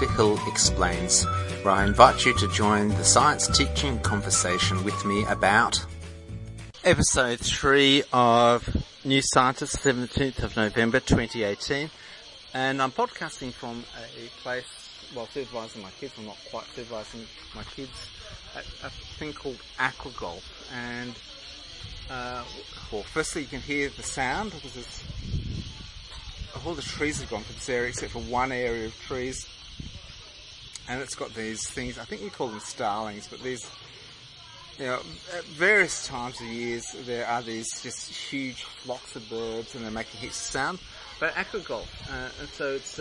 Dr. Hill Explains, where I invite you to join the science teaching conversation with me about Episode 3 of New Scientist, 17th of November 2018, and I'm podcasting from a place, supervising my kids. I'm not quite supervising my kids, at a thing called Aqua Golf, and firstly you can hear the sound because it's all the trees have gone from this area except for one area of trees, and it's got these things, I think we call them starlings, but these, at various times of years there are these just huge flocks of birds and they're making heaps of sound. But Aqua Golf, and so it's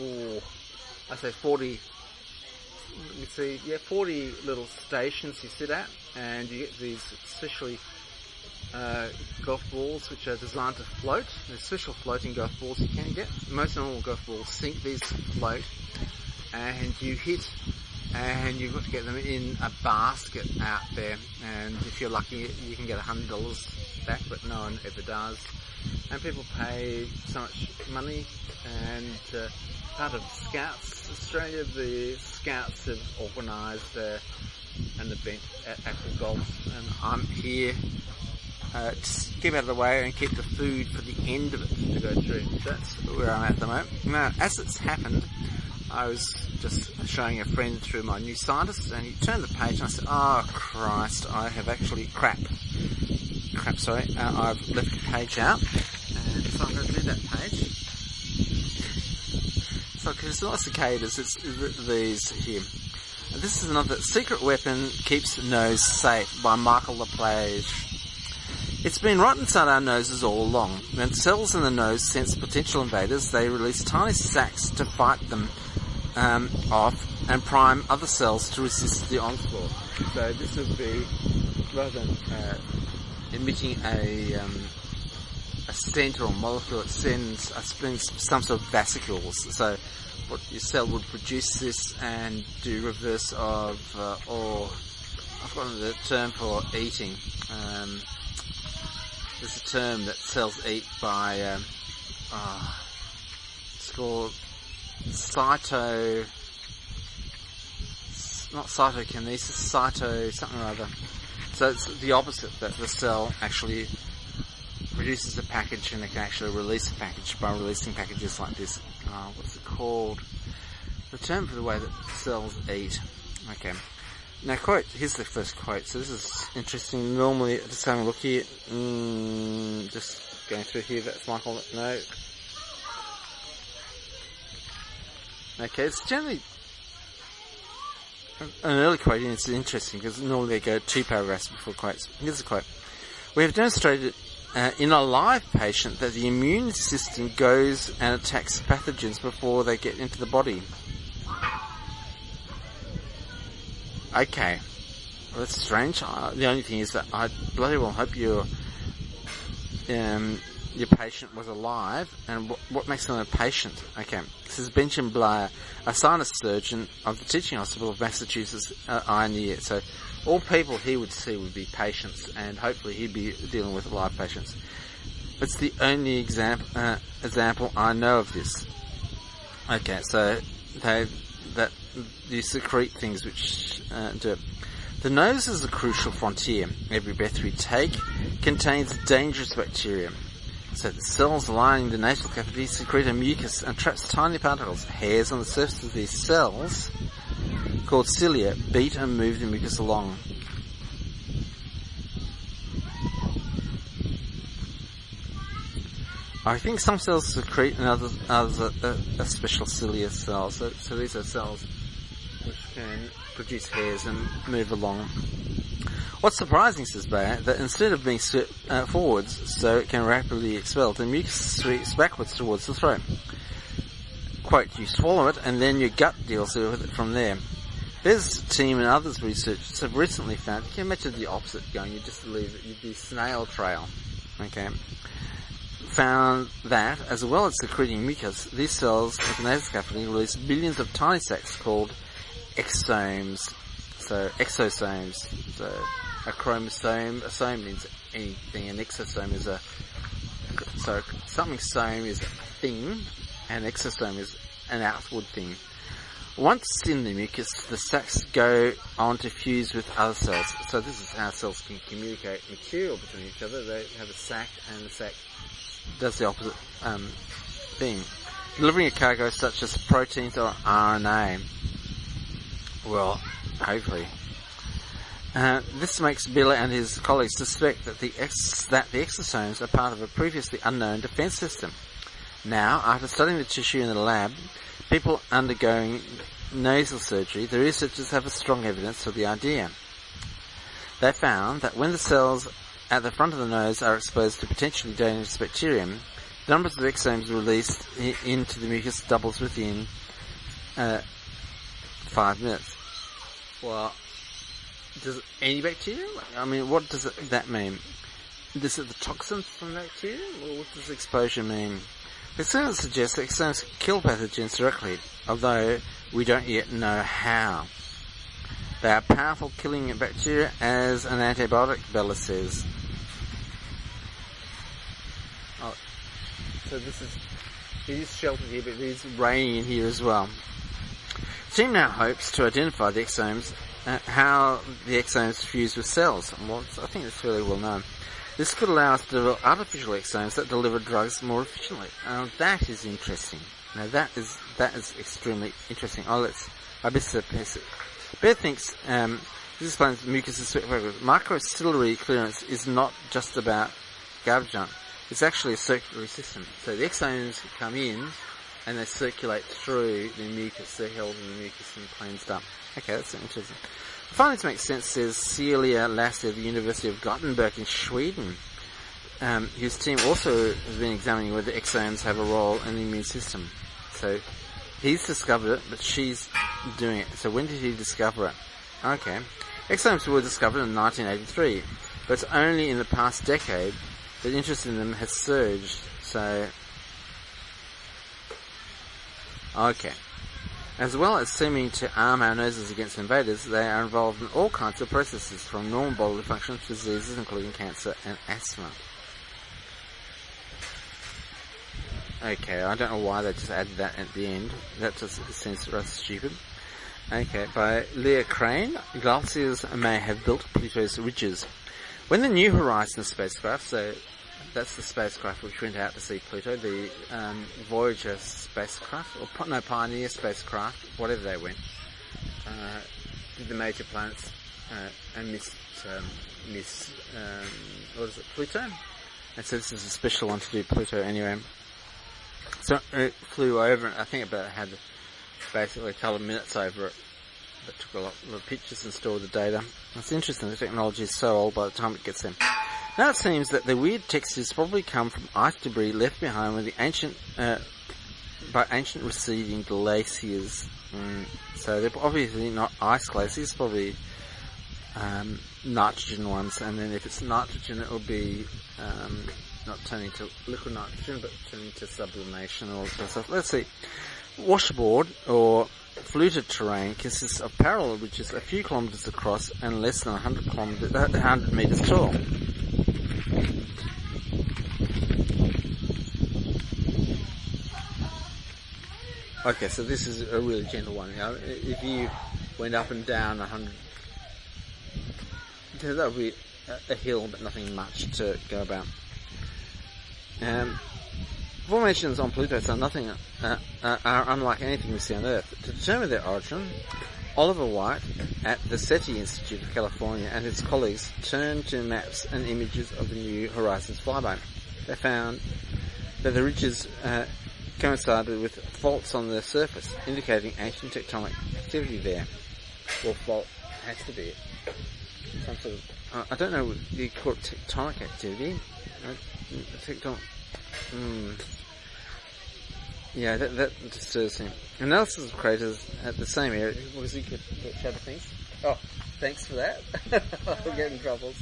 40 little stations you sit at, and you get these especially golf balls which are designed to float. There's special floating golf balls you can get. Most normal golf balls sink, these float, and you hit, and you've got to get them in a basket out there, and if you're lucky you can get $100 back, but no one ever does. And people pay so much money, and part of Scouts Australia, the Scouts have organised an event at Aqua Golf, and I'm here to keep out of the way and keep the food for the end of it to go through. That's where I'm at the moment. Now, as it's happened, I was just showing a friend through my New Scientist, and he turned the page and I said, oh Christ, I have actually I've left a page out, and so I'm going to do that page. So, because it's not cicadas, it's these here. And this is another Secret Weapon Keeps Nose Safe by Michael LaPlage. It's been right inside our noses all along. When cells in the nose sense potential invaders, they release tiny sacs to fight them off and prime other cells to resist the onslaught. So this would be, rather than emitting a scent or a molecule, it sends some sort of vasicles. So what your cell would produce this and do reverse of, I've forgotten the term for eating. There's a term that cells eat by, it's called cytokinesis, something or other. So it's the opposite, that the cell actually produces a package and it can actually release a package by releasing packages like this. What's it called? The term for the way that cells eat. Okay. Now, here's the first quote. So this is interesting. Normally, just having a look here. Just going through here. That's Michael. No. Okay, it's generally an early quote, and it's interesting because normally they go 2 paragraphs before quotes. Here's a quote. We have demonstrated in a live patient that the immune system goes and attacks pathogens before they get into the body. Okay, well, that's strange. The only thing is that I bloody well hope your patient was alive, and what makes them a patient? Okay, this is Benjamin Blair, a sinus surgeon of the Teaching Hospital of Massachusetts, INEA. So all people he would see would be patients, and hopefully he'd be dealing with live patients. It's the only example I know of this. Okay, so you secrete things which do it. The nose is a crucial frontier. Every breath we take contains dangerous bacteria. So the cells lining the nasal cavity secrete a mucus and traps tiny particles. Hairs on the surface of these cells, called cilia, beat and move the mucus along. I think some cells secrete and others are special cilia cells. So these are cells which can produce hairs and move along. What's surprising, says Bayer, that instead of being swept forwards so it can rapidly expel, the mucus sweeps backwards towards the throat. Quote, you swallow it and then your gut deals with it from there. This team and others researchers have recently found, you can imagine the opposite going, you just leave it, you'd be snail trail. Okay. Found that, as well as secreting mucus, these cells of the nasal cavity release billions of tiny sacs called exosomes. So, exosomes. So, a chromosome, a some means anything, an exosome is something some is a thing, and exosome is an outward thing. Once in the mucus, the sacs go on to fuse with other cells. So this is how cells can communicate material between each other. They have a sac, and the sac does the opposite thing, delivering a cargo such as proteins or RNA. Well, hopefully. This makes Bill and his colleagues suspect that the exosomes are part of a previously unknown defense system. Now, after studying the tissue in the lab, people undergoing nasal surgery, the researchers have a strong evidence for the idea. They found that when the cells at the front of the nose are exposed to potentially dangerous bacterium, the numbers of exosomes released into the mucus doubles within 5 minutes. Well, does any bacteria? I mean, what does that mean? Is it the toxins from bacteria, or what does exposure mean? Experiments suggest that exosomes kill pathogens directly, although we don't yet know how. They are powerful killing bacteria as an antibiotic, Bella says. Oh, so it is sheltered here, but it is raining in here as well. The team now hopes to identify the exosomes, how the exosomes fuse with cells. Well, I think it's fairly well known. This could allow us to develop artificial exosomes that deliver drugs more efficiently. That is interesting. Now that is extremely interesting. Bear thinks this explains mucus microciliary clearance is not just about garbage dump. It's actually a circulatory system. So the exosomes come in and they circulate through the mucus. They're held in the mucus and cleansed up. Okay, that's interesting. Finally, this makes sense, says Celia Lassie of the University of Gothenburg in Sweden, whose team also has been examining whether exosomes have a role in the immune system. So he's discovered it, but she's doing it. So when did he discover it? Okay. Exosomes were discovered in 1983, but it's only in the past decade that interest in them has surged. So, okay. As well as seeming to arm our noses against invaders, they are involved in all kinds of processes, from normal bodily functions to diseases including cancer and asthma. Okay, I don't know why they just added that at the end. That just seems rather stupid. Okay, by Leah Crane, glaciers may have built Pluto's ridges. When the New Horizons spacecraft, so that's the spacecraft which went out to see Pluto, the Voyager spacecraft, or Pioneer spacecraft, whatever they went, did the major planets and missed Pluto? And so this is a special one to do Pluto anyway. So it flew over it. I think it had basically a couple of minutes over it, but took a lot of pictures and stored the data. It's interesting, the technology is so old by the time it gets there. Now it seems that the weird textures probably come from ice debris left behind by ancient receding glaciers. So they're obviously not ice glaciers, probably nitrogen ones, and then if it's nitrogen it will be not turning to liquid nitrogen but turning to sublimation or stuff. Let's see. Washboard or fluted terrain consists of parallel ridges a few kilometres across and less than 100 metres tall. Okay, so this is a really gentle one. If you went up and down 100, that would be a hill, but nothing much to go about. Formations on Pluto are unlike anything we see on Earth. To determine their origin, Oliver White at the SETI Institute of California and his colleagues turned to maps and images of the New Horizons flyby. They found that the ridges coincided with faults on the surface, indicating ancient tectonic activity there. Well, fault has to be some sort of, I don't know what you call it, tectonic activity. Yeah, that disturbs him. Analysis of craters at the same area. Was he good at shadow things? Oh, thanks for that. I'll get in trouble.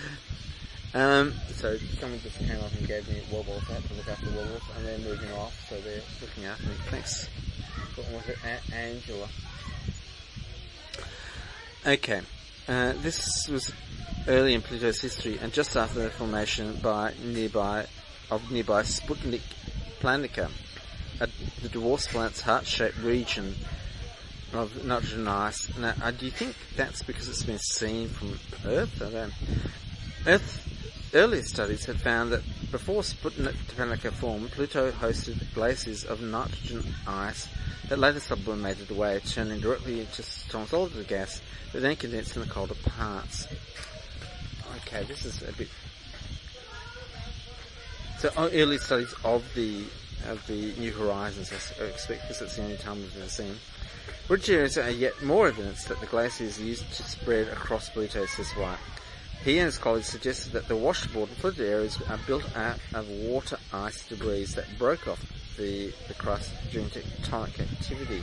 So someone just came up and gave me wobbles out to look after wobbles, and they're moving off, so they're looking after me. Thanks. What was it? Angela. Okay. This was early in Pluto's history, and just after the formation by nearby Sputnik Planitia, the dwarf planet's heart-shaped region of nitrogen ice. Now, do you think that's because it's been seen from Earth? Earlier studies had found that before Sputnik Copernica formed, Pluto hosted glaciers of nitrogen ice that later sublimated away, turning directly into solid gas that then condensed in the colder parts. Okay, this is a bit... So early studies of the New Horizons, I expect, because that's the only time we've ever seen, would generate yet more evidence that the glaciers used to spread across Pluto, says White. He and his colleagues suggested that the washboard and flooded areas are built out of water ice debris that broke off the crust during tectonic activity.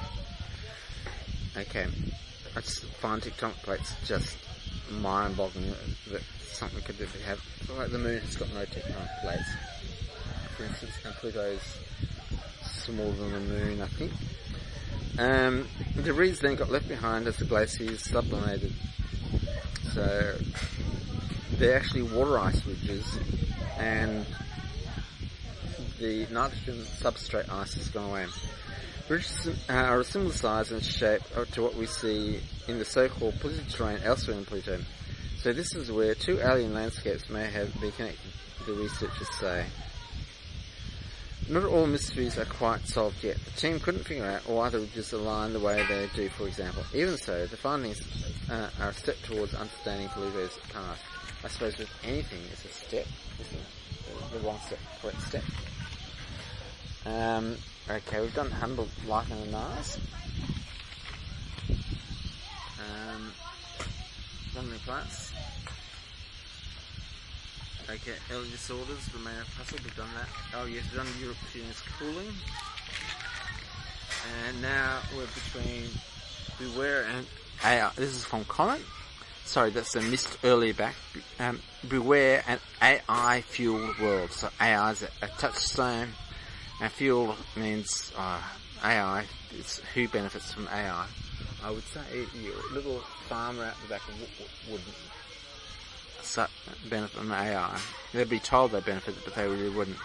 Okay, I just find tectonic plates just mind-boggling that something could have. Like the moon has got no tectonic plates, for instance, and Pluto's smaller than the moon, I think. The debris then got left behind as the glaciers sublimated. So they're actually water ice ridges, and the nitrogen substrate ice has gone away. Ridges are a similar size and shape to what we see in the so-called Pluto terrain elsewhere in Pluto. So this is where two alien landscapes may have been connected, the researchers say. Not all mysteries are quite solved yet. The team couldn't figure out why the ridges align the way they do, for example. Even so, the findings are a step towards understanding Pluto's past. I suppose with anything, it's a step, isn't it? The wrong step, correct step. Okay, we've done Humboldt, Lichen and Mars. Wandering plants. Okay, early disorders remain a puzzle, we've done that. Oh yes, we've done Europeans cooling. And now we're between Beware and AI. This is from Comet. Sorry, that's a missed earlier back. Beware an AI fueled world. So AI is a touchstone, and fuel means AI. It's who benefits from AI. I would say your little farmer out the back would benefit from AI. They'd be told they benefit, but they really wouldn't.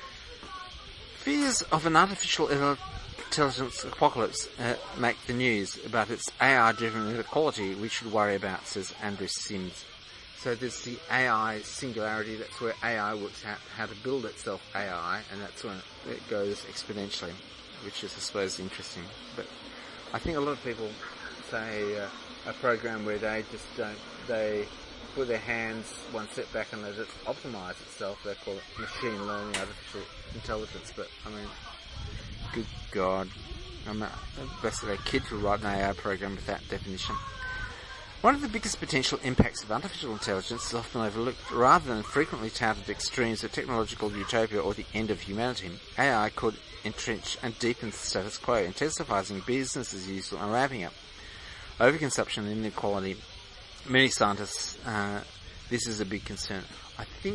Fears of an artificial intelligence apocalypse make the news about its AI-driven inequality we should worry about, says Andrew Sims. So there's the AI singularity, that's where AI works out how to build itself AI, and that's when it goes exponentially, which is, I suppose, interesting. But I think a lot of people say a program where they just they put their hands one step back and let it optimize itself. They call it machine learning, artificial intelligence. But I mean, good God, I'm basically a kid to write an AI program with that definition. One of the biggest potential impacts of artificial intelligence is often overlooked. Rather than frequently touted extremes of technological utopia or the end of humanity, AI could entrench and deepen the status quo, intensifying business as usual and ramping up overconsumption and inequality. Many scientists, this is a big concern. I think,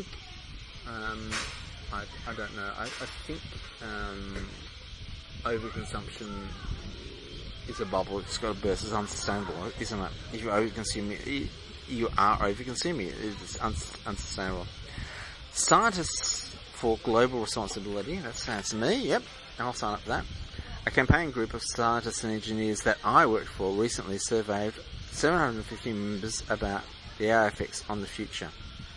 I don't know, I think overconsumption is a bubble. It's got to burst. It's unsustainable, isn't it? If you overconsume it, you are overconsuming it. It's unsustainable. Scientists for Global Responsibility, that sounds to me, yep, I'll sign up for that. A campaign group of scientists and engineers that I worked for recently surveyed 750 members about the AI effects on the future.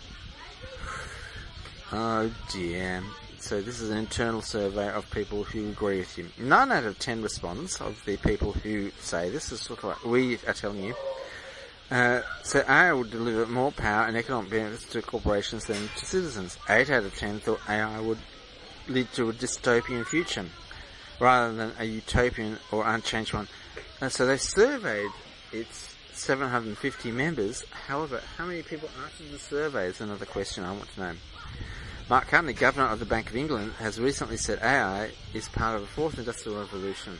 Oh dear. So this is an internal survey of people who agree with you. 9 out of 10 respondents of the people who say this is sort of like we are telling you. So AI would deliver more power and economic benefits to corporations than to citizens. 8 out of 10 thought AI would lead to a dystopian future rather than a utopian or unchanged one. So they surveyed its 750 members. However, how many people answered the survey is another question I want to know. Mark Carney, Governor of the Bank of England, has recently said AI is part of the fourth industrial revolution,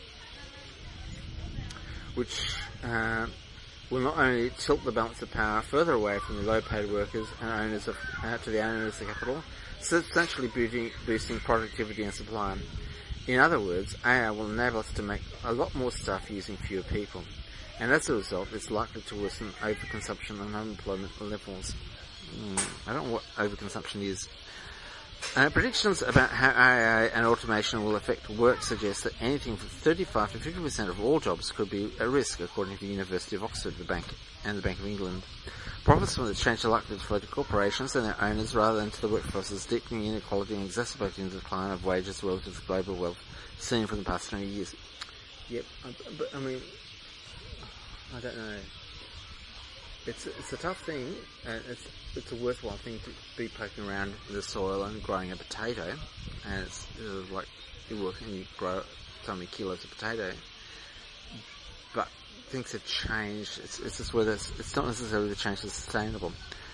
which will not only tilt the balance of power further away from the low-paid workers and owners of to the owners of capital, substantially boosting productivity and supply. In other words, AI will enable us to make a lot more stuff using fewer people, and as a result, it's likely to worsen overconsumption and unemployment levels. I don't know what overconsumption is. Predictions about how AI and automation will affect work suggest that anything from 35 to 50% of all jobs could be at risk, according to the University of Oxford, the Bank and the Bank of England. Profits from this change are likely to flow to corporations and their owners rather than to the workforces, deepening inequality and exacerbating the decline of wages relative to global wealth seen for the past 20 years. Yep, but I mean, I don't know. It's a tough thing, and it's a worthwhile thing to be poking around the soil and growing a potato, and it's like you work and you grow so many kilos of potato. But things have changed. It's just whether it's not necessarily the change that's sustainable.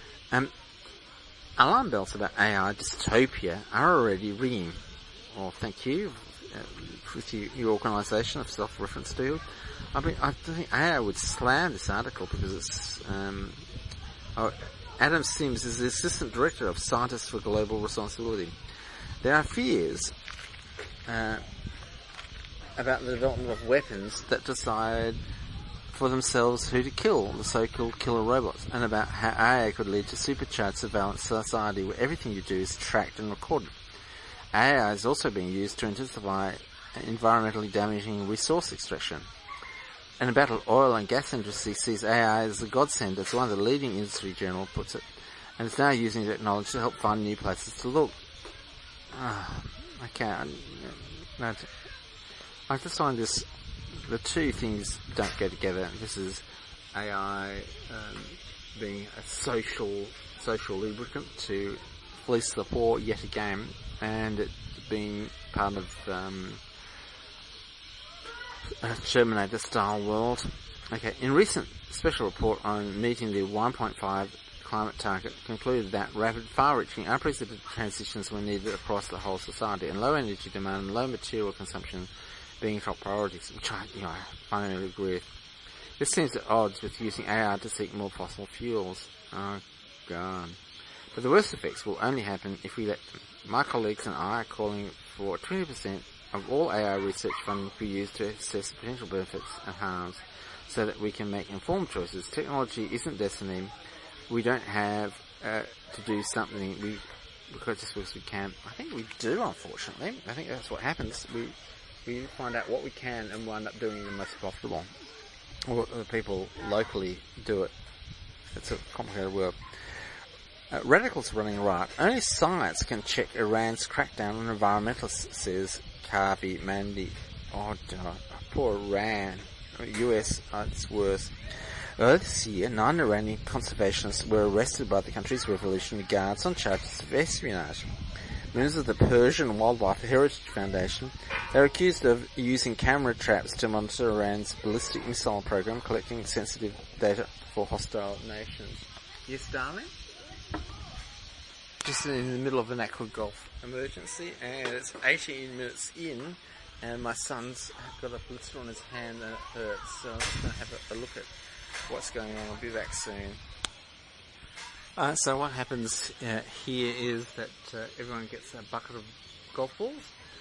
Alarm bells about AI dystopia are already ringing. Well, thank you with your organisation of self-reference field. I mean, I don't think AI would slam this article because it's Adam Sims is the Assistant Director of Scientists for Global Responsibility. There are fears about the development of weapons that decide for themselves who to kill, the so-called killer robots, and about how AI could lead to supercharged surveillance society where everything you do is tracked and recorded. AI is also being used to intensify environmentally damaging resource extraction. And the battle oil and gas industry sees AI as a godsend, as one of the leading industry journal puts it, and is now using technology to help find new places to look. I can't. No, I just find this, the two things don't go together. This is AI being a social lubricant to fleece the poor yet again, and it being part of a Terminator-style world. Okay, in recent special report on meeting the 1.5 climate target concluded that rapid, far-reaching, unprecedented transitions were needed across the whole society, and low energy demand and low material consumption being top priorities, which I finally agree with. This seems at odds with using AI to seek more fossil fuels. Oh, God. But the worst effects will only happen if we let them. My colleagues and I are calling for 20% of all AI research funding to be used to assess the potential benefits and harms so that we can make informed choices. Technology isn't destiny. We don't have to do something just because we can. I think we do, unfortunately. I think that's what happens. We find out what we can and wind up doing the most profitable. Or the people locally do it. It's a complicated world. Radicals running riot. Only science can check Iran's crackdown on environmentalists, says Kavi Mandi. Oh, poor Iran. US, it's worse. Earlier this year, 9 Iranian conservationists were arrested by the country's Revolutionary Guards on charges of espionage. Members of the Persian Wildlife Heritage Foundation, they're accused of using camera traps to monitor Iran's ballistic missile program, collecting sensitive data for hostile nations. Yes, darling? Just in the middle of an aqua golf emergency, and it's 18 minutes in, and my son's got a blister on his hand and it hurts, so I'm just going to have a look at what's going on. I'll be back soon. So what happens here is that everyone gets a bucket of golf balls,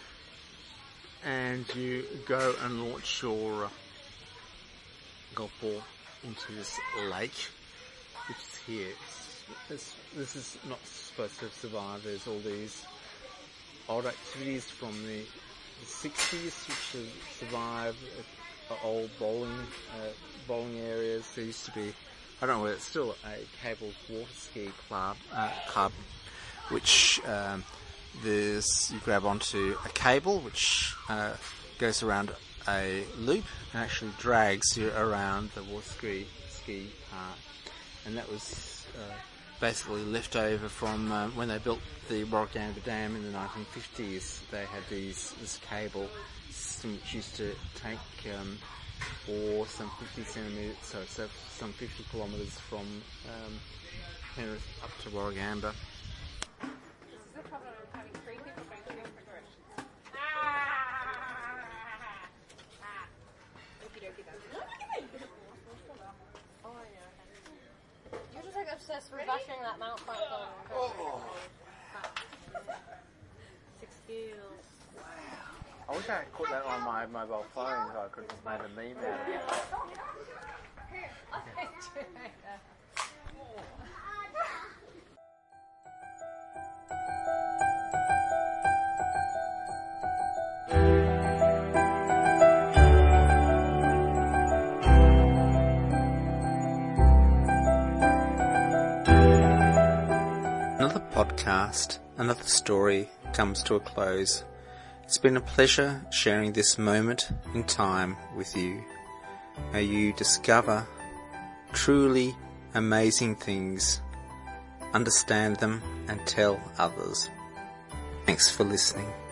and you go and launch your golf ball into this lake, which is here. This is not supposed to survive. There's all these old activities from the 60s which have survived, old bowling areas. There used to be, I don't know whether it's still a cable water ski club, which you grab onto a cable which goes around a loop and actually drags you around the water ski park, and that was basically left over from when they built the Warragamba Dam in the 1950s. They had this cable system which used to take ore some 50 centimetres, so some 50 kilometres from Penrith up to Warragamba. This is the problem of having 3 people going through different directions. Okie dokie then. Oh, I know. You're just like obsessed with bashing that mount front phone. 6 skills. I wish I had put that on my mobile phone so I could have made a meme out of it. I'll get to it later. podcast, another story comes to a close. It's been a pleasure sharing this moment in time with you. May you discover truly amazing things, understand them and tell others. Thanks for listening.